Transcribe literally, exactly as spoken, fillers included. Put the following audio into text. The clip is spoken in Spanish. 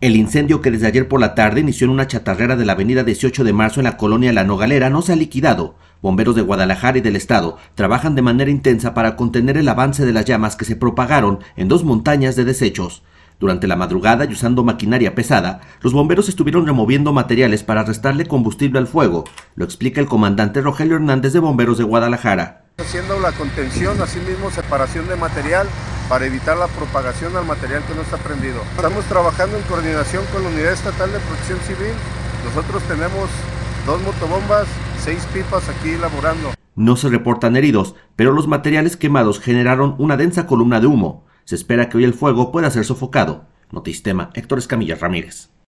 El incendio que desde ayer por la tarde inició en una chatarrera de la avenida dieciocho de marzo en la colonia La Nogalera no se ha liquidado. Bomberos de Guadalajara y del estado trabajan de manera intensa para contener el avance de las llamas que se propagaron en dos montañas de desechos. Durante la madrugada y usando maquinaria pesada, los bomberos estuvieron removiendo materiales para restarle combustible al fuego. Lo explica el comandante Rogelio Hernández de Bomberos de Guadalajara. Haciendo la contención, asimismo separación de material para evitar la propagación al material que no está prendido. Estamos trabajando en coordinación con la Unidad Estatal de Protección Civil. Nosotros tenemos dos motobombas, seis pipas aquí laborando. No se reportan heridos, pero los materiales quemados generaron una densa columna de humo. Se espera que hoy el fuego pueda ser sofocado. Notistema, Héctor Escamilla Ramírez.